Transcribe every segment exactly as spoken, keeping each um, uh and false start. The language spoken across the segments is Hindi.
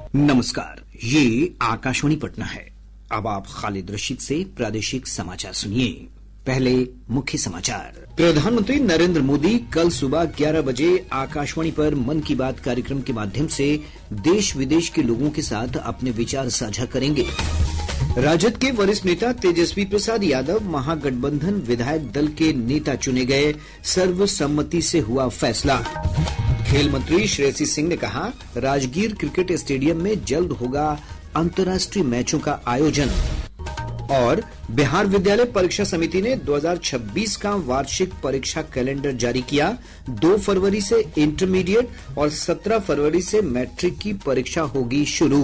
नमस्कार, ये आकाशवाणी पटना है। अब आप खालिद रशीद से प्रादेशिक समाचार सुनिए। पहले मुख्य समाचार। प्रधानमंत्री नरेंद्र मोदी कल सुबह ग्यारह बजे आकाशवाणी पर मन की बात कार्यक्रम के माध्यम से देश विदेश के लोगों के साथ अपने विचार साझा करेंगे। राजद के वरिष्ठ नेता तेजस्वी प्रसाद यादव महागठबंधन विधायक दल के नेता चुने गए, सर्वसम्मति से हुआ फैसला। खेल मंत्री श्रेयसी सिंह ने कहा, राजगीर क्रिकेट स्टेडियम में जल्द होगा अंतर्राष्ट्रीय मैचों का आयोजन। और बिहार विद्यालय परीक्षा समिति ने दो हज़ार छब्बीस का वार्षिक परीक्षा कैलेंडर जारी किया। दो फरवरी से इंटरमीडिएट और सत्रह फरवरी से मैट्रिक की परीक्षा होगी शुरू।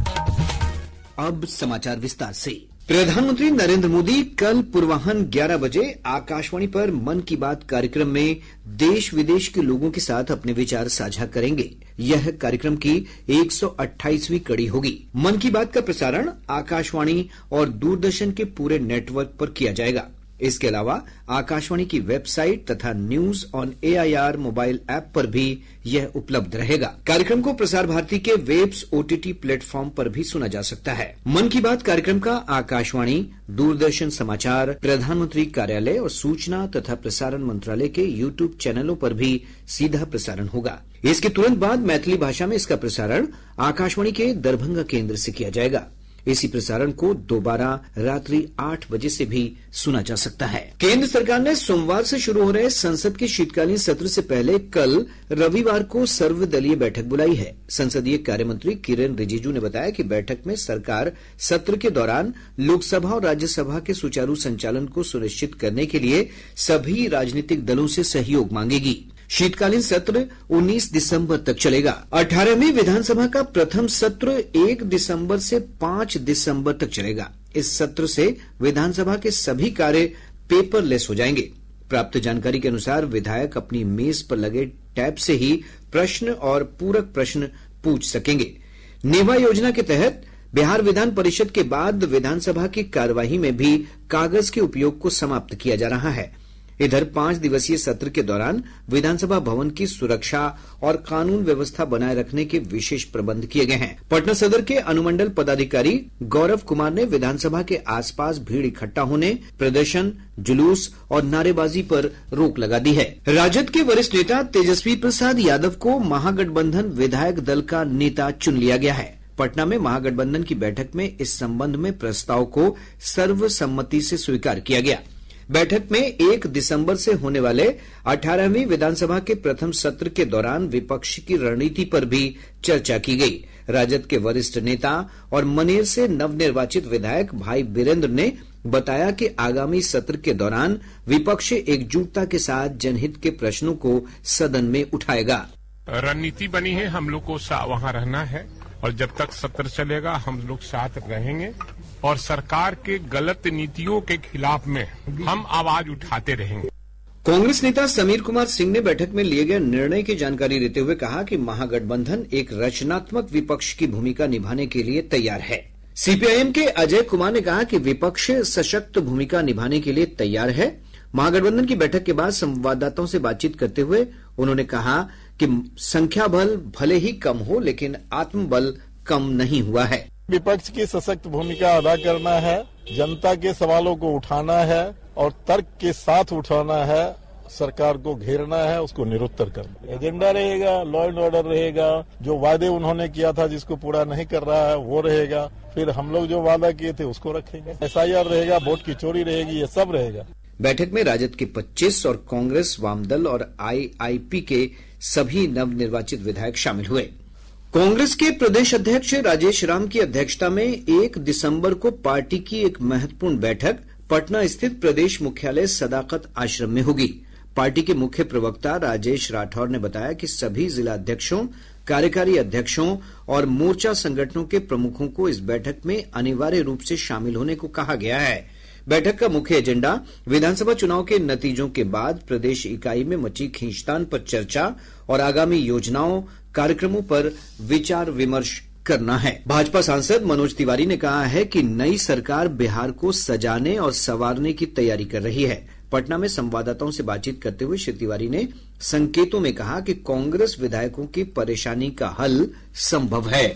अब समाचार विस्तार से। प्रधानमंत्री नरेंद्र मोदी कल पूर्वाह्न ग्यारह बजे आकाशवाणी पर मन की बात कार्यक्रम में देश विदेश के लोगों के साथ अपने विचार साझा करेंगे। यह कार्यक्रम की एक सौ अट्ठाईसवीं कड़ी होगी। मन की बात का प्रसारण आकाशवाणी और दूरदर्शन के पूरे नेटवर्क पर किया जाएगा। इसके अलावा आकाशवाणी की वेबसाइट तथा news on AIR mobile app पर भी यह उपलब्ध रहेगा। कार्यक्रम को प्रसार भारती के वेब्स ओटीटी प्लेटफॉर्म पर भी सुना जा सकता है। मन की बात कार्यक्रम का आकाशवाणी, दूरदर्शन समाचार, प्रधानमंत्री कार्यालय और सूचना तथा प्रसारण मंत्रालय के यूट्यूब चैनलों पर भी सीधा प्रसारण होगा। इसके तुरंत बाद मैथिली भाषा में इसका प्रसारण आकाशवाणी के दरभंगा केंद्र से किया जाएगा। इसी प्रसारण को दोबारा रात्रि आठ बजे से भी सुना जा सकता है। केंद्र सरकार ने सोमवार से शुरू हो रहे संसद के शीतकालीन सत्र से पहले कल रविवार को सर्वदलीय बैठक बुलाई है। संसदीय कार्य मंत्री किरेन रिजिजू ने बताया कि बैठक में सरकार सत्र के दौरान लोकसभा और राज्यसभा के सुचारू संचालन को सुनिश्चित करने के लिए सभी राजनीतिक दलों से सहयोग मांगेगी। शीतकालीन सत्र उन्नीस दिसंबर तक चलेगा। अठारहवीं विधानसभा का प्रथम सत्र एक दिसंबर से पांच दिसंबर तक चलेगा। इस सत्र से विधानसभा के सभी कार्य पेपरलेस हो जाएंगे। प्राप्त जानकारी के अनुसार विधायक अपनी मेज पर लगे टैब से ही प्रश्न और पूरक प्रश्न पूछ सकेंगे। नेवा योजना के तहत बिहार विधान परिषद के बाद विधानसभा की कार्यवाही में भी कागज के उपयोग को समाप्त किया जा रहा है। इधर पांच दिवसीय सत्र के दौरान विधानसभा भवन की सुरक्षा और कानून व्यवस्था बनाए रखने के विशेष प्रबंध किए गए हैं। पटना सदर के अनुमंडल पदाधिकारी गौरव कुमार ने विधानसभा के आसपास भीड़ इकट्ठा होने, प्रदर्शन, जुलूस और नारेबाजी पर रोक लगा दी है। राजद के वरिष्ठ नेता तेजस्वी प्रसाद यादव को महागठबंधन विधायक दल का नेता चुन लिया गया है। पटना में महागठबंधन की बैठक में इस संबंध में प्रस्ताव को सर्वसम्मति से स्वीकार किया गया। बैठक में एक दिसंबर से होने वाले अठारहवीं विधानसभा के प्रथम सत्र के दौरान विपक्ष की रणनीति पर भी चर्चा की गई। राजद के वरिष्ठ नेता और मनेर से नवनिर्वाचित विधायक भाई बीरेंद्र ने बताया कि आगामी सत्र के दौरान विपक्ष एकजुटता के साथ जनहित के प्रश्नों को सदन में उठाएगा। रणनीति बनी है, हम लोग को वहां रहना है और जब तक सत्र चलेगा हम लोग साथ रहेंगे और सरकार के गलत नीतियों के खिलाफ में हम आवाज उठाते रहेंगे। कांग्रेस नेता समीर कुमार सिंह ने बैठक में लिए गए निर्णय की जानकारी देते हुए कहा कि महागठबंधन एक रचनात्मक विपक्ष की भूमिका निभाने के लिए तैयार है। सीपीआईएम के अजय कुमार ने कहा कि विपक्ष सशक्त भूमिका निभाने के लिए तैयार है। महागठबंधन की बैठक के बाद संवाददाताओं से बातचीत करते हुए उन्होंने कहा कि संख्या बल भले ही कम हो, लेकिन आत्मबल कम नहीं हुआ है। विपक्ष की सशक्त भूमिका अदा करना है, जनता के सवालों को उठाना है और तर्क के साथ उठाना है, सरकार को घेरना है, उसको निरुत्तर करना। एजेंडा रहेगा, लॉ एंड ऑर्डर रहेगा, जो वादे उन्होंने किया था जिसको पूरा नहीं कर रहा है वो रहेगा, फिर हम लोग जो वादा किए थे उसको रखेंगे, एसआईआर रहेगा, वोट की चोरी रहेगी, ये सब रहेगा। बैठक में राजद के पच्चीस और कांग्रेस, वामदल और आईआईपी के सभी नवनिर्वाचित विधायक शामिल हुए। कांग्रेस के प्रदेश अध्यक्ष राजेश राम की अध्यक्षता में एक दिसंबर को पार्टी की एक महत्वपूर्ण बैठक पटना स्थित प्रदेश मुख्यालय सदाकत आश्रम में होगी। पार्टी के मुख्य प्रवक्ता राजेश राठौर ने बताया कि सभी जिला अध्यक्षों, कार्यकारी अध्यक्षों और मोर्चा संगठनों के प्रमुखों को इस बैठक में अनिवार्य रूप से शामिल होने को कहा गया है। बैठक का मुख्य एजेंडा विधानसभा चुनाव के नतीजों के बाद प्रदेश इकाई में मची खींचतान पर चर्चा और आगामी योजनाओं, कार्यक्रमों पर विचार विमर्श करना है। भाजपा सांसद मनोज तिवारी ने कहा है कि नई सरकार बिहार को सजाने और संवारने की तैयारी कर रही है। पटना में संवाददाताओं से बातचीत करते हुए श्री तिवारी ने संकेतों में कहा कि कांग्रेस विधायकों की परेशानी का हल संभव है।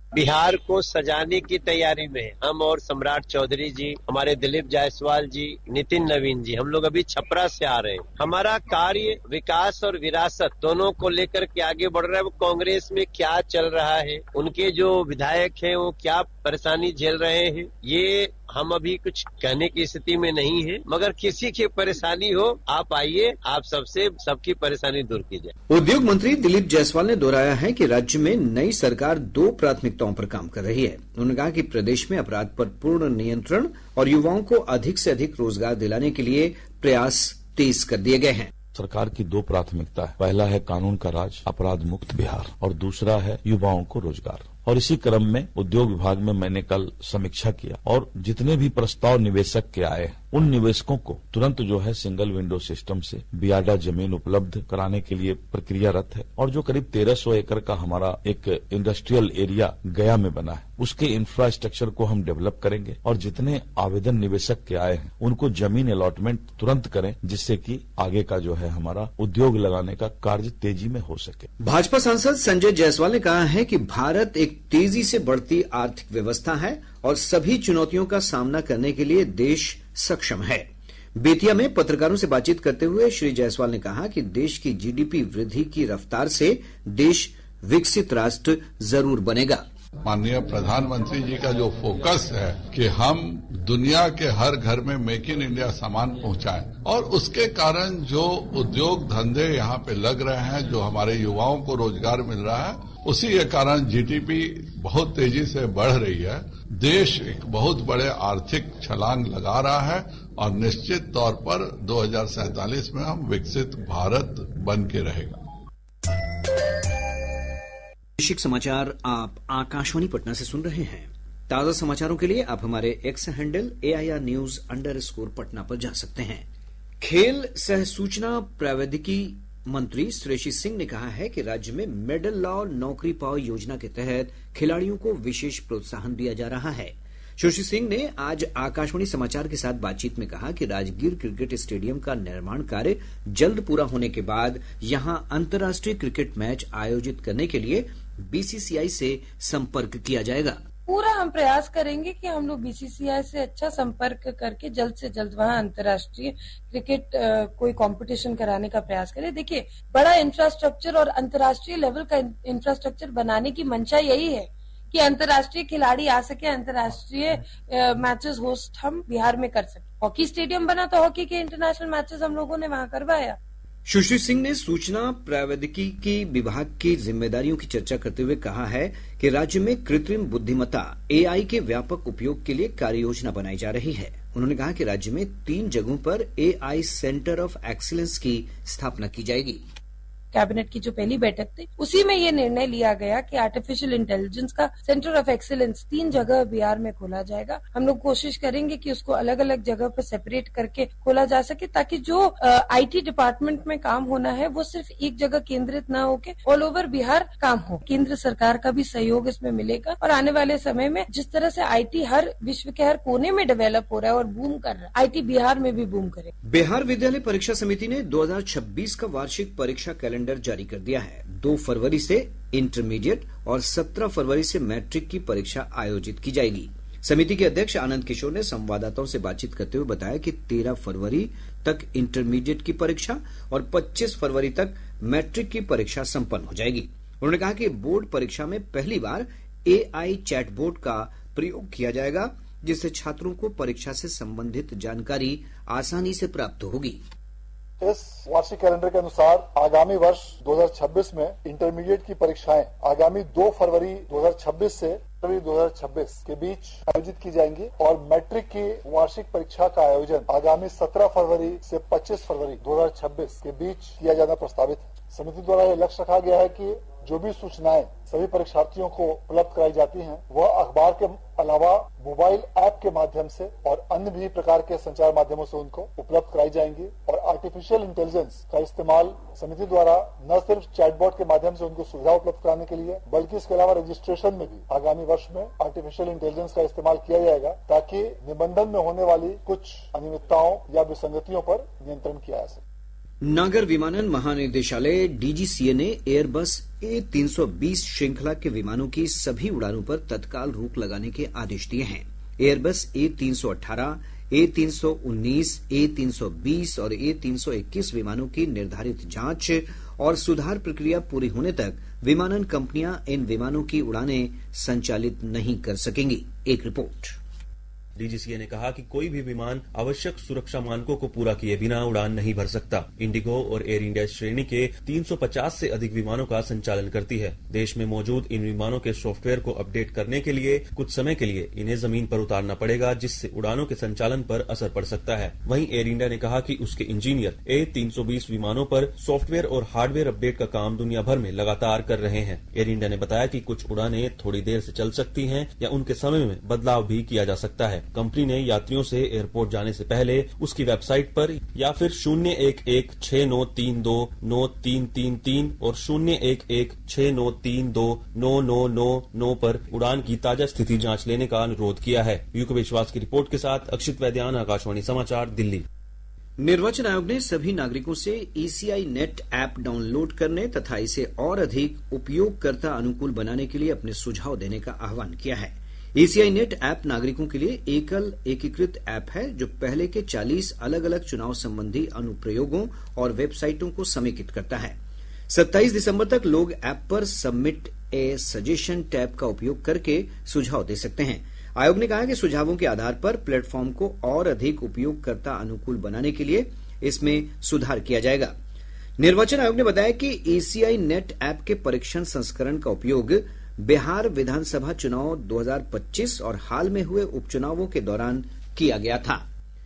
बिहार को सजाने की तैयारी में हम और सम्राट चौधरी जी, हमारे दिलीप जायसवाल जी, नितिन नवीन जी, हम लोग अभी छपरा से आ रहे हैं। हमारा कार्य विकास और विरासत दोनों को लेकर के आगे बढ़ रहा है। वो कांग्रेस में क्या चल रहा है, उनके जो विधायक हैं वो क्या परेशानी झेल रहे हैं, ये हम अभी कुछ कहने की स्थिति में नहीं है। मगर किसी की परेशानी हो, आप आइए, आप सबसे सबकी परेशानी दूर की जाए। उद्योग मंत्री दिलीप जायसवाल ने दोहराया है कि राज्य में नई सरकार दो प्राथमिकताओं पर काम कर रही है। उन्होंने कहा कि प्रदेश में अपराध पर पूर्ण नियंत्रण और युवाओं को अधिक से अधिक रोजगार दिलाने के लिए प्रयास तेज कर दिए गए हैं। सरकार की दो प्राथमिकता है, पहला है कानून का राज, अपराध मुक्त बिहार, और दूसरा है युवाओं को रोजगार। और इसी क्रम में उद्योग विभाग में मैंने कल समीक्षा किया और जितने भी प्रस्ताव निवेशक के आए उन निवेशकों को तुरंत जो है सिंगल विंडो सिस्टम से बियाडा जमीन उपलब्ध कराने के लिए प्रक्रियारत है। और जो करीब तेरह सौ एकड़ का हमारा एक इंडस्ट्रियल एरिया गया में बना है, उसके इंफ्रास्ट्रक्चर को हम डेवलप करेंगे और जितने आवेदन निवेशक के आए हैं उनको जमीन अलॉटमेंट तुरंत करें, जिससे कि आगे का जो है हमारा उद्योग लगाने का कार्य तेजी में हो सके। भाजपा सांसद संजय जायसवाल ने कहा है कि भारत एक तेजी से बढ़ती आर्थिक व्यवस्था है और सभी चुनौतियों का सामना करने के लिए देश सक्षम है। बेतिया में पत्रकारों से बातचीत करते हुए श्री जायसवाल ने कहा कि देश की जीडीपी वृद्धि की रफ्तार से देश विकसित राष्ट्र जरूर बनेगा। माननीय प्रधानमंत्री जी का जो फोकस है कि हम दुनिया के हर घर में मेक इन इंडिया सामान पहुंचाएं, और उसके कारण जो उद्योग धंधे यहाँ पे लग रहे हैं, जो हमारे युवाओं को रोजगार मिल रहा है, उसी के कारण जीडीपी बहुत तेजी से बढ़ रही है। देश एक बहुत बड़े आर्थिक छलांग लगा रहा है और निश्चित तौर पर दो हजार सैंतालीस में हम विकसित भारत बन के रहेगा। वैश्विक समाचार आप आकाशवाणी पटना से सुन रहे हैं। ताजा समाचारों के लिए आप हमारे X handle AIR news underscore Patna पर जा सकते हैं। खेल सह सूचना प्रौद्योगिकी मंत्री श्रेयसी सिंह ने कहा है कि राज्य में मेडल लॉ नौकरी पाओ योजना के तहत खिलाड़ियों को विशेष प्रोत्साहन दिया जा रहा है। श्रेयसी सिंह ने आज आकाशवाणी समाचार के साथ बातचीत में कहा कि राजगीर क्रिकेट स्टेडियम का निर्माण कार्य जल्द पूरा होने के बाद यहां अंतर्राष्ट्रीय क्रिकेट मैच आयोजित करने के लिए बीसीसीआई से संपर्क किया जाएगा। पूरा हम प्रयास करेंगे कि हम लोग बीसीसीआई से अच्छा संपर्क करके जल्द से जल्द वहां अंतर्राष्ट्रीय क्रिकेट आ, कोई कंपटीशन कराने का प्रयास करें। देखिए, बड़ा इंफ्रास्ट्रक्चर और अंतर्राष्ट्रीय लेवल का इंफ्रास्ट्रक्चर बनाने की मंशा यही है कि अंतर्राष्ट्रीय खिलाड़ी आ सके, अंतर्राष्ट्रीय मैचेस होस्ट हम बिहार में कर सके। हॉकी स्टेडियम बना तो हॉकी के इंटरनेशनल मैचेस हम लोगों ने वहां करवाया। सुश्री सिंह ने सूचना प्रौद्योगिकी विभाग की जिम्मेदारियों की चर्चा करते हुए कहा है कि राज्य में कृत्रिम बुद्धिमत्ता एआई के व्यापक उपयोग के लिए कार्य योजना बनाई जा रही है। उन्होंने कहा कि राज्य में तीन जगहों पर एआई सेंटर ऑफ एक्सीलेंस की स्थापना की जाएगी। कैबिनेट की जो पहली बैठक थी उसी में ये निर्णय लिया गया कि आर्टिफिशियल इंटेलिजेंस का सेंटर ऑफ एक्सीलेंस तीन जगह बिहार में खोला जाएगा। हम लोग कोशिश करेंगे कि उसको अलग अलग जगह पर सेपरेट करके खोला जा सके, ताकि जो आईटी डिपार्टमेंट में काम होना है वो सिर्फ एक जगह केंद्रित ना होके ऑल ओवर बिहार काम हो। केंद्र सरकार का भी सहयोग इसमें मिलेगा और आने वाले समय में जिस तरह से आईटी हर विश्व के हर कोने में डेवलप हो रहा है और बूम कर रहा है, आईटी बिहार में भी बूम करे। बिहार विद्यालय परीक्षा समिति ने दो हजार छब्बीस का वार्षिक परीक्षा कैलेंडर जारी कर दिया है। दो फरवरी से इंटरमीडिएट और सत्रह फरवरी से मैट्रिक की परीक्षा आयोजित की जाएगी। समिति के अध्यक्ष आनंद किशोर ने संवाददाताओं से बातचीत करते हुए बताया कि तेरह फरवरी तक इंटरमीडिएट की परीक्षा और पच्चीस फरवरी तक मैट्रिक की परीक्षा संपन्न हो जाएगी। उन्होंने कहा कि बोर्ड परीक्षा में पहली बार एआई चैटबोट का प्रयोग किया जाएगा, जिससे छात्रों को परीक्षा से संबंधित जानकारी आसानी से प्राप्त होगी। इस वार्षिक कैलेंडर के अनुसार आगामी वर्ष दो हजार छब्बीस में इंटरमीडिएट की परीक्षाएं आगामी दो फरवरी दो हजार छब्बीस से फरवरी दो हजार छब्बीस के बीच आयोजित की जाएंगी और मैट्रिक की वार्षिक परीक्षा का आयोजन आगामी सत्रह फरवरी से पच्चीस फरवरी दो हजार छब्बीस के बीच किया जाना प्रस्तावित है। समिति द्वारा यह लक्ष्य रखा गया है कि जो भी सूचनाएं सभी परीक्षार्थियों को उपलब्ध कराई जाती हैं, वह अखबार के अलावा मोबाइल ऐप के माध्यम से और अन्य भी प्रकार के संचार माध्यमों से उनको उपलब्ध कराई जाएंगी। और आर्टिफिशियल इंटेलिजेंस का इस्तेमाल समिति द्वारा न सिर्फ चैटबॉट के माध्यम से उनको सुविधा उपलब्ध कराने के लिए, बल्कि इसके अलावा रजिस्ट्रेशन में भी आगामी वर्ष में आर्टिफिशियल इंटेलिजेंस का इस्तेमाल किया जाएगा, ताकि निबंधन में होने वाली कुछ अनियमितताओं या विसंगतियों पर नियंत्रण किया जा सके। नागर विमानन महानिदेशालय डीजीसीए ने एयरबस ए तीन सौ बीस श्रृंखला के विमानों की सभी उड़ानों पर तत्काल रोक लगाने के आदेश दिए हैं। एयरबस ए तीन सौ अठारह, ए तीन सौ उन्नीस, ए तीन सौ बीस और ए तीन सौ इक्कीस विमानों की निर्धारित जांच और सुधार प्रक्रिया पूरी होने तक विमानन कंपनियां इन विमानों की उड़ानें संचालित नहीं कर सकेंगी। एक रिपोर्ट। डीजीसीए ने कहा कि कोई भी विमान आवश्यक सुरक्षा मानकों को पूरा किए बिना उड़ान नहीं भर सकता। इंडिगो और एयर इंडिया श्रेणी के तीन सौ पचास से अधिक विमानों का संचालन करती है। देश में मौजूद इन विमानों के सॉफ्टवेयर को अपडेट करने के लिए कुछ समय के लिए इन्हें जमीन पर उतारना पड़ेगा, जिससे उड़ानों के संचालन पर असर पड़ सकता है। वहीं एयर इंडिया ने कहा कि उसके इंजीनियर ए तीन सौ बीस विमानों पर सॉफ्टवेयर और हार्डवेयर अपडेट का काम दुनिया भर में लगातार कर रहे हैं। एयर इंडिया ने बताया कि कुछ उड़ानें थोड़ी देर से चल सकती हैं या उनके समय में बदलाव भी किया जा सकता है। कंपनी ने यात्रियों से एयरपोर्ट जाने से पहले उसकी वेबसाइट पर या फिर शून्य एक एक छह नौ तीन दो नौ तीन तीन तीन और शून्य एक एक छह नौ तीन दो नौ नौ नौ नौ पर उड़ान की ताजा स्थिति जांच लेने का अनुरोध किया है। यूके विश्वास की रिपोर्ट के साथ अक्षित वैद्यान, आकाशवाणी समाचार, दिल्ली। निर्वाचन आयोग ने सभी नागरिकों से ईसीआई नेट ऐप डाउनलोड करने तथा इसे और अधिक उपयोगकर्ता अनुकूल बनाने के लिए अपने सुझाव देने का आह्वान किया है। ईसीआई नेट ऐप नागरिकों के लिए एकल एकीकृत ऐप है जो पहले के चालीस अलग अलग चुनाव संबंधी अनुप्रयोगों और वेबसाइटों को समेकित करता है। सत्ताईस दिसंबर तक लोग ऐप पर सबमिट ए सजेशन टैब का उपयोग करके सुझाव दे सकते हैं। आयोग ने कहा कि सुझावों के आधार पर प्लेटफॉर्म को और अधिक उपयोगकर्ता अनुकूल बनाने के लिए इसमें सुधार किया जाएगा। निर्वाचन आयोग ने बताया कि ईसीआई नेट ऐप के परीक्षण संस्करण का उपयोग बिहार विधानसभा चुनाव दो हज़ार पच्चीस और हाल में हुए उपचुनावों के दौरान किया गया था।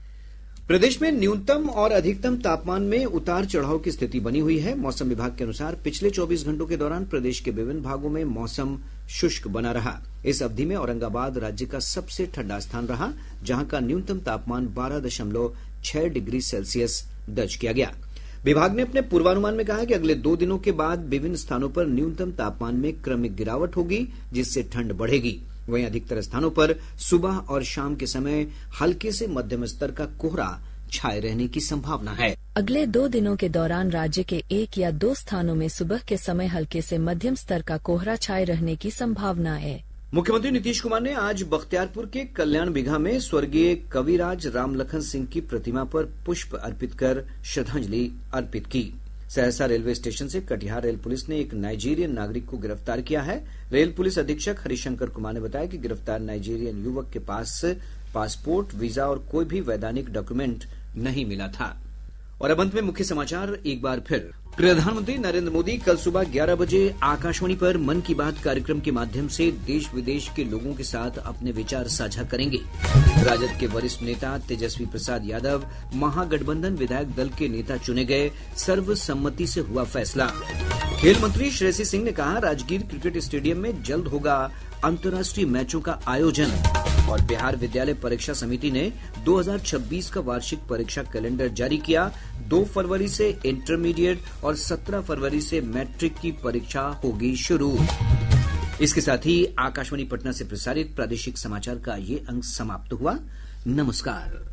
प्रदेश में न्यूनतम और अधिकतम तापमान में उतार चढ़ाव की स्थिति बनी हुई है। मौसम विभाग के अनुसार पिछले चौबीस घंटों के दौरान प्रदेश के विभिन्न भागों में मौसम शुष्क बना रहा। इस अवधि में औरंगाबाद राज्य का सबसे ठंडा स्थान रहा, जहां का न्यूनतम तापमान बारह दशमलव छह डिग्री सेल्सियस दर्ज किया गया। विभाग ने अपने पूर्वानुमान में कहा है कि अगले दो दिनों के बाद विभिन्न स्थानों पर न्यूनतम तापमान में क्रमिक गिरावट होगी, जिससे ठंड बढ़ेगी। वहीं अधिकतर स्थानों पर सुबह और शाम के समय हल्के से मध्यम स्तर का कोहरा छाए रहने की संभावना है। अगले दो दिनों के दौरान राज्य के एक या दो स्थानों में सुबह के समय हल्के से मध्यम स्तर का कोहरा छाए रहने की संभावना है। मुख्यमंत्री नीतीश कुमार ने आज बख्तियारपुर के कल्याण बिघा में स्वर्गीय कविराज रामलखन सिंह की प्रतिमा पर पुष्प अर्पित कर श्रद्धांजलि अर्पित की। सहरसा रेलवे स्टेशन से कटिहार रेल पुलिस ने एक नाइजीरियन नागरिक को गिरफ्तार किया है। रेल पुलिस अधीक्षक हरिशंकर कुमार ने बताया कि गिरफ्तार नाइजीरियन युवक के पास पासपोर्ट, वीजा और कोई भी वैधानिक डॉक्यूमेंट नहीं मिला था। और अब अंत में मुख्य समाचार एक बार फिर। प्रधानमंत्री नरेंद्र मोदी कल सुबह ग्यारह बजे आकाशवाणी पर मन की बात कार्यक्रम के माध्यम से देश विदेश के लोगों के साथ अपने विचार साझा करेंगे। राजद के वरिष्ठ नेता तेजस्वी प्रसाद यादव महागठबंधन विधायक दल के नेता चुने गए, सर्वसम्मति से हुआ फैसला। खेल मंत्री श्रेयसी सिंह ने कहा राजगीर क्रिकेट स्टेडियम में जल्द होगा अंतर्राष्ट्रीय मैचों का आयोजन। और बिहार विद्यालय परीक्षा समिति ने दो हज़ार छब्बीस का वार्षिक परीक्षा कैलेंडर जारी किया। दो फरवरी से इंटरमीडिएट और सत्रह फरवरी से मैट्रिक की परीक्षा होगी शुरू। इसके साथ ही आकाशवाणी पटना से प्रसारित प्रादेशिक समाचार का ये अंक समाप्त हुआ। नमस्कार।